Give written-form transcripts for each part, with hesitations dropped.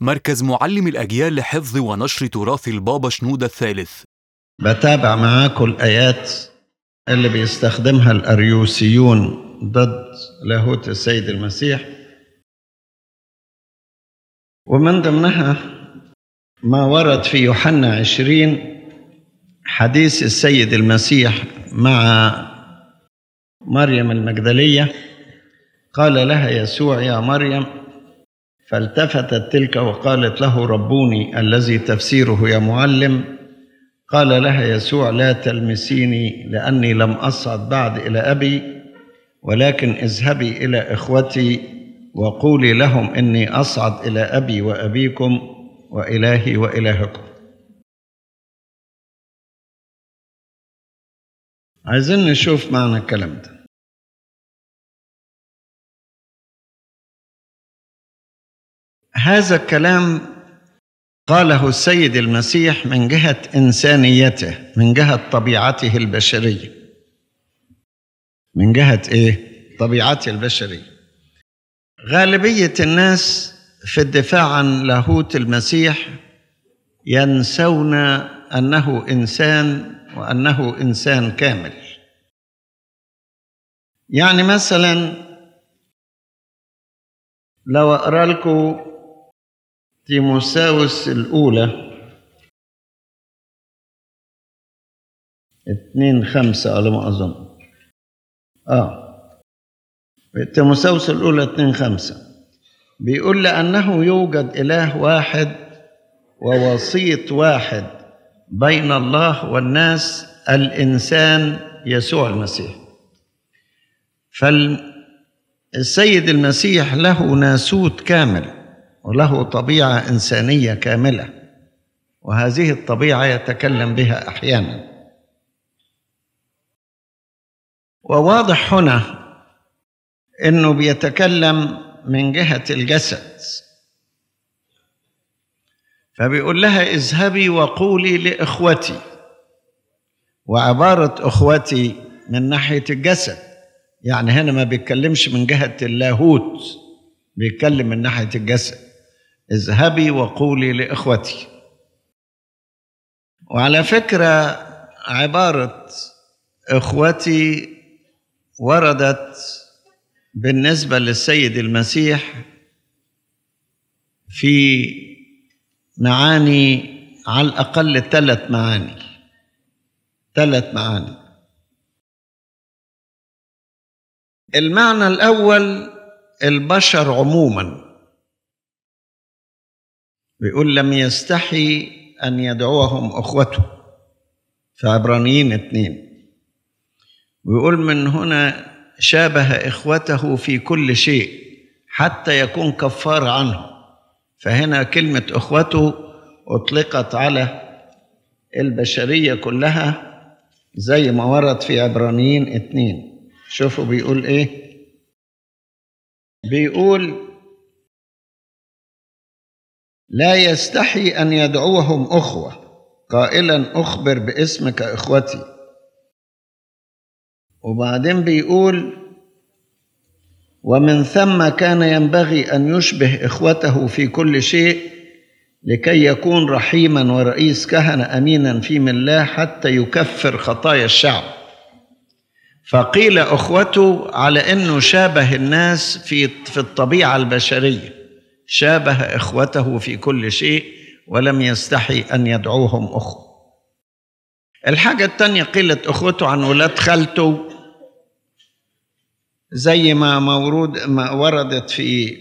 مركز معلم الأجيال لحفظ ونشر تراث البابا شنودة الثالث. بتابع معاكم الآيات اللي بيستخدمها الأريوسيون ضد لاهوت السيد المسيح، ومن ضمنها ما ورد في يوحنا 20 حديث السيد المسيح مع مريم المجدلية. قال لها يسوع: يا مريم، فالتفتت تلك وقالت له: ربوني، الذي تفسيره يا معلم. قال لها يسوع: لا تلمسيني، لأني لم أصعد بعد إلى أبي، ولكن اذهبي إلى إخوتي وقولي لهم إني أصعد إلى أبي وأبيكم وإلهي وإلهكم. عايزين نشوف معنى الكلام ده. هذا الكلام قاله السيد المسيح من جهة إنسانيته، من جهة طبيعته البشرية. من جهة إيه؟ طبيعته البشرية. غالبية الناس في الدفاع عن لاهوت المسيح ينسون أنه إنسان، وأنه إنسان كامل. يعني مثلا لو أقرأ لكم تيموثاوس الأولى 2:5 على ما أظن. تيموثاوس الأولى 2:5 بيقول: لأنه يوجد إله واحد ووسيط واحد بين الله والناس، الإنسان يسوع المسيح. فالسيد المسيح له ناسوت كامل وله طبيعة إنسانية كاملة، وهذه الطبيعة يتكلم بها أحيانا. وواضح هنا أنه بيتكلم من جهة الجسد، فبيقول لها: اذهبي وقولي لإخوتي. وعبارة إخوتي من ناحية الجسد، يعني هنا ما بيتكلمش من جهة اللاهوت، بيتكلم من ناحية الجسد. اذهبي وقولي لإخوتي. وعلى فكرة عبارة إخوتي وردت بالنسبة للسيد المسيح في معاني، على الأقل 3 معاني. 3 معاني. المعنى الأول البشر عموما، بيقول: لم يستحي أن يدعوهم أخوته في عبرانيين 2. ويقول من هنا شابه إخوته في كل شيء حتى يكون كفار عنه. فهنا كلمة أخوته أطلقت على البشرية كلها زي ما ورد في عبرانيين 2. شوفوا بيقول إيه. بيقول: لا يستحي أن يدعوهم أخوة، قائلا: أخبر باسمك إخوتي. وبعدين بيقول: ومن ثم كان ينبغي أن يشبه إخوته في كل شيء لكي يكون رحيما ورئيس كهنة أمينا في الله حتى يكفر خطايا الشعب. فقيل أخوته على أنه شابه الناس في الطبيعة البشرية، شابه إخوته في كل شيء ولم يستحي أن يدعوهم أخوة. الحاجة الثانية قيلت أخوته عن ولاد خالته، زي ما وردت في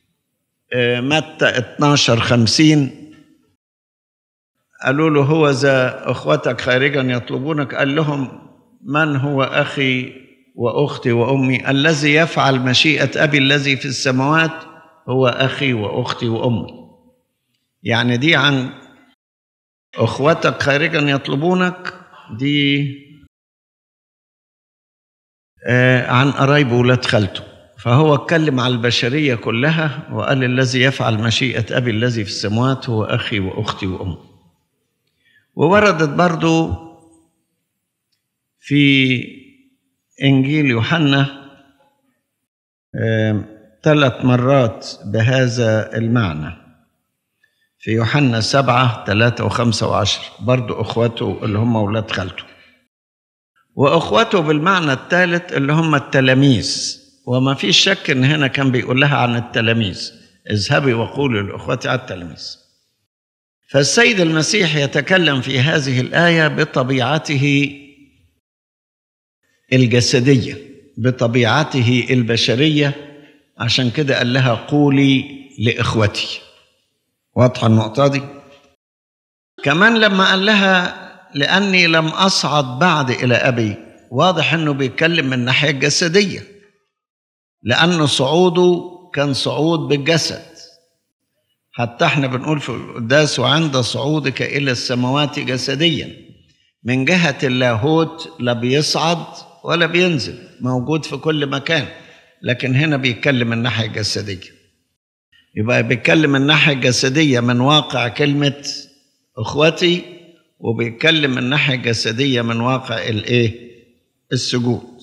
متى 12:50. قالوا له: هو ذا أخوتك خارجا يطلبونك. قال لهم: من هو أخي وأختي وأمي؟ الذي يفعل مشيئة أبي الذي في السماوات هو أخي وأختي وأمي. يعني دي عن أخوتك خارجا يطلبونك، دي عن قرايب ولاد خالته. فهو اتكلم على البشرية كلها وقال: الذي يفعل مشيئة أبي الذي في السماوات هو أخي وأختي وأمي. ووردت برضو في إنجيل يوحنا 3 مرات بهذا المعنى. في يوحنا 7:3 و5 و10، برضو أخوته اللي هم أولاد خالته، وأخوته بالمعنى الثالث اللي هم التلاميذ. وما فيش شك إن هنا كان بيقول لها عن التلاميذ: اذهبي وقولي لأخوتي على التلاميذ. فالسيد المسيح يتكلم في هذه الآية بطبيعته الجسدية، بطبيعته البشرية، عشان كده قال لها قولي لإخوتي. واضحة النقطة دي؟ كمان لما قال لها لأني لم أصعد بعد إلى أبي، واضح أنه بيتكلم من الناحية الجسدية، لأن صعوده كان صعود بالجسد. حتى احنا بنقول في القداس: وعند صعودك إلى السماوات جسديا. من جهة اللاهوت لا بيصعد ولا بينزل، موجود في كل مكان، لكن هنا بيتكلم من الناحية الجسدية. يبقى بيتكلم من الناحية الجسدية من واقع كلمة أخوتي، وبيتكلم من الناحية الجسدية من واقع السجود.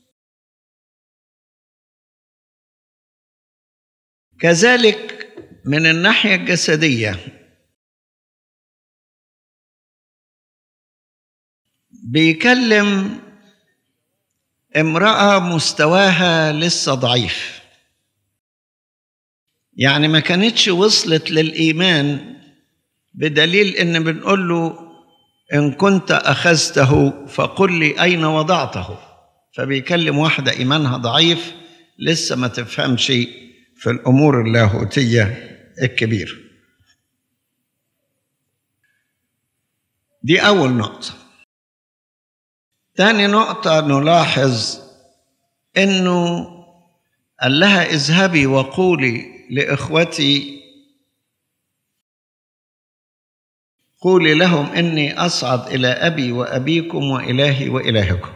كذلك من الناحية الجسدية بيكلم امرأة مستواها لسه ضعيف، يعني ما كانتش وصلت للإيمان، بدليل إن بنقول له: إن كنت أخذته فقل لي أين وضعته. فبيكلم واحدة إيمانها ضعيف لسه ما تفهمش في الأمور اللاهوتية الكبيرة. دي أول نقطة. ثاني نقطة نلاحظ إنه قال لها: اذهبي وقولي لإخوتي، قولي لهم إني أصعد إلى أبي وأبيكم وإلهي وإلهكم.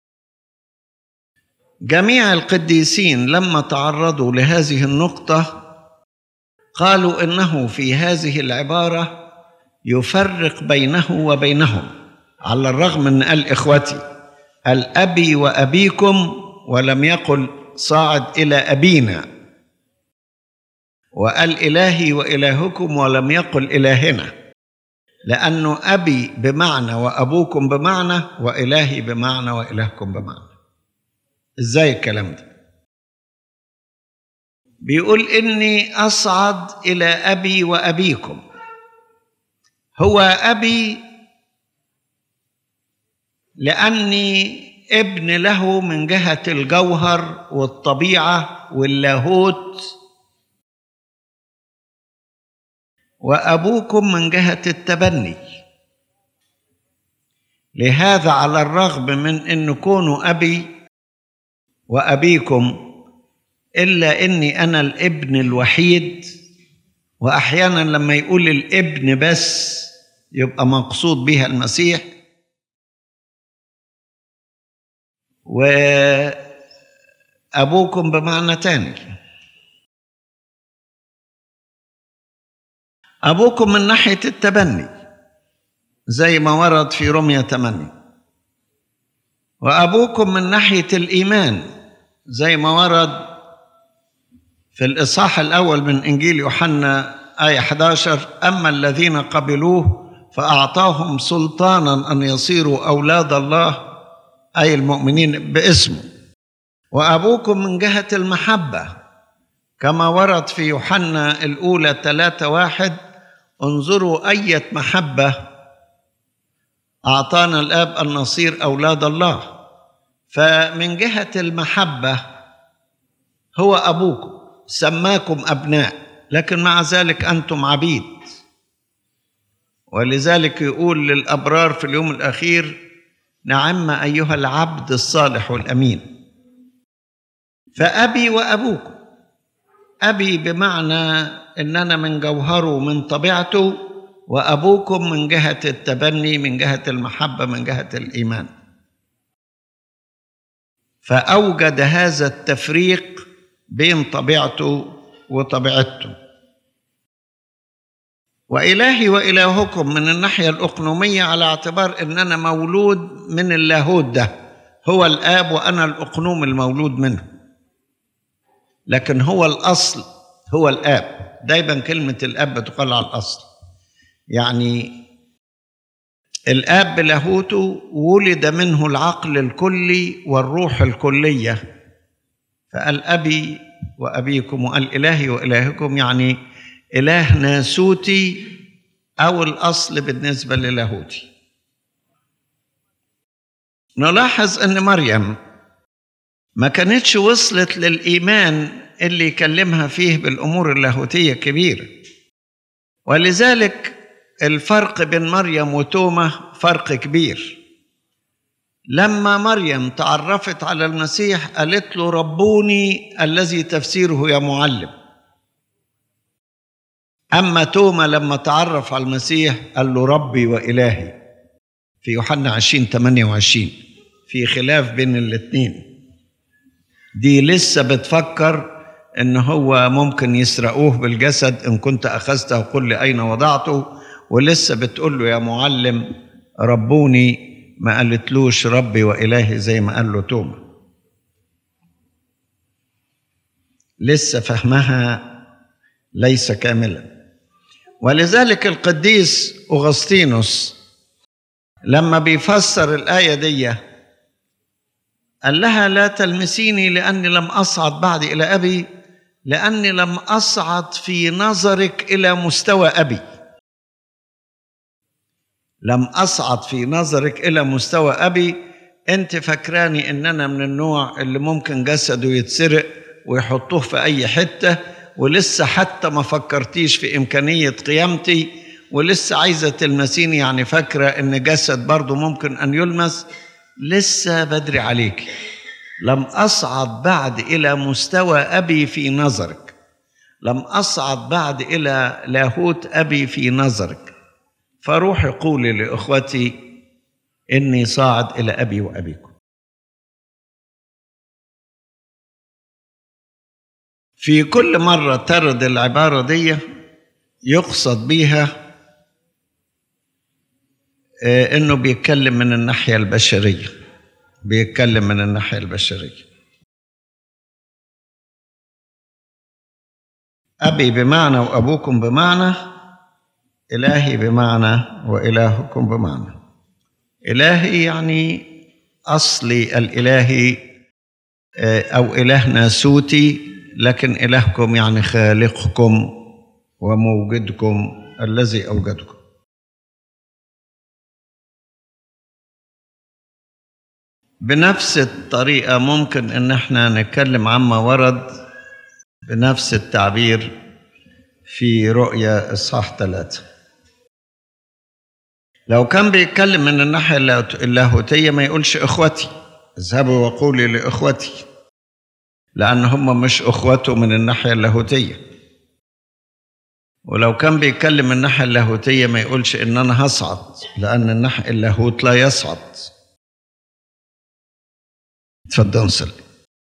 جميع القديسين لما تعرضوا لهذه النقطة قالوا إنه في هذه العبارة يفرق بينه وبينهم، على الرغم من قال إخوتي، قال أبي وأبيكم ولم يقل صاعد إلى أبينا، وقال إلهي وإلهكم ولم يقل إلهنا، لأنه أبي بمعنى وأبوكم بمعنى وإلهي بمعنى وإلهكم بمعنى. إزاي الكلام ده؟ بيقول إني أصعد إلى أبي وأبيكم. هو أبي لأني ابن له من جهة الجوهر والطبيعة واللاهوت، وأبوكم من جهة التبني. لهذا على الرغم من أن كونوا أبي وأبيكم، إلا أني أنا الابن الوحيد. وأحيانا لما يقول الابن بس يبقى مقصود بها المسيح، وأبوكم بمعنى تاني. أبوكم من ناحية التبني زي ما ورد في رومية 8، وأبوكم من ناحية الإيمان زي ما ورد في الإصحاح الأول من إنجيل يوحنا آية 11: أما الذين قبلوه فأعطاهم سلطانا أن يصيروا أولاد الله، أي المؤمنين باسمه. وأبوكم من جهة المحبة كما ورد في يوحنا الأولى 3:1: انظروا أية محبة أعطانا الآب أن نصير أولاد الله. فمن جهة المحبة هو أبوكم، سماكم أبناء، لكن مع ذلك أنتم عبيد. ولذلك يقول للأبرار في اليوم الأخير: نعم أيها العبد الصالح والأمين. فأبي وأبوكم، أبي بمعنى إننا من جوهره من طبيعته، وأبوكم من جهة التبني، من جهة المحبة، من جهة الإيمان. فأوجد هذا التفريق بين طبيعته وطبيعته. وإلهي وإلهكم من الناحية الأقنومية، على اعتبار أننا مولود من اللاهوت ده، هو الآب وأنا الأقنوم المولود منه، لكن هو الأصل، هو الآب. دايما كلمة الآب تقال على الأصل، يعني الآب بلاهوته ولد منه العقل الكلي والروح الكلية، فقال أبي وأبيكم، وقال إلهي وإلهكم، يعني إله ناسوتي أو الأصل بالنسبة للاهوتي. نلاحظ أن مريم ما كانتش وصلت للإيمان اللي يكلمها فيه بالأمور اللاهوتية كبيرة، ولذلك الفرق بين مريم وتوما فرق كبير. لما مريم تعرفت على المسيح قالت له ربوني، الذي تفسيره يا معلم. أما توما لما تعرف على المسيح قال له ربي وإلهي، في يوحنا 20:28. في خلاف بين الاثنين. دي لسه بتفكر إن هو ممكن يسرقوه بالجسد، إن كنت أخذته قل لي أين وضعته، ولسه بتقول له يا معلم ربوني، ما قالتلوش ربي وإلهي زي ما قال له توما. لسه فهمها ليس كاملا. ولذلك القديس أغسطينوس لما بيفسر الآية دي قال لها لا تلمسيني لأني لم أصعد بعد إلى أبي، لأني لم أصعد في نظرك إلى مستوى أبي. لم أصعد في نظرك إلى مستوى أبي. أنت فكراني إن أنا من النوع اللي ممكن جسده يتسرق ويحطوه في أي حتة، ولسه حتى ما فكرتيش في إمكانية قيامتي، ولسه عايزة تلمسيني، يعني فاكرة إن جسد برضو ممكن أن يلمس. لسه بدري عليك. لم أصعد بعد إلى مستوى أبي في نظرك، لم أصعد بعد إلى لاهوت أبي في نظرك. فروحي قولي لإخوتي إني صاعد إلى أبي وأبيكم. في كل مرة ترد العبارة دي يقصد بيها إنه بيتكلم من الناحية البشرية، بيتكلم من الناحية البشرية. أبي بمعنى وأبوكم بمعنى، إلهي بمعنى وإلهكم بمعنى. إلهي يعني أصلي الإلهي أو إله ناسوتي، لكن إلهكم يعني خالقكم وموجدكم الذي أوجدكم. بنفس الطريقة ممكن إن احنا نتكلم عما ورد بنفس التعبير في رؤيا إصحاح 3. لو كان بيتكلم من الناحية اللاهوتية ما يقولش إخوتي، اذهبوا وقولي لإخوتي، لأن هم مش أخوته من الناحية اللاهوتية. ولو كان بيتكلم من الناحية اللاهوتية ما يقولش إن أنا هصعد، لأن الناحية اللاهوت لا يصعد. تفضل نصلي.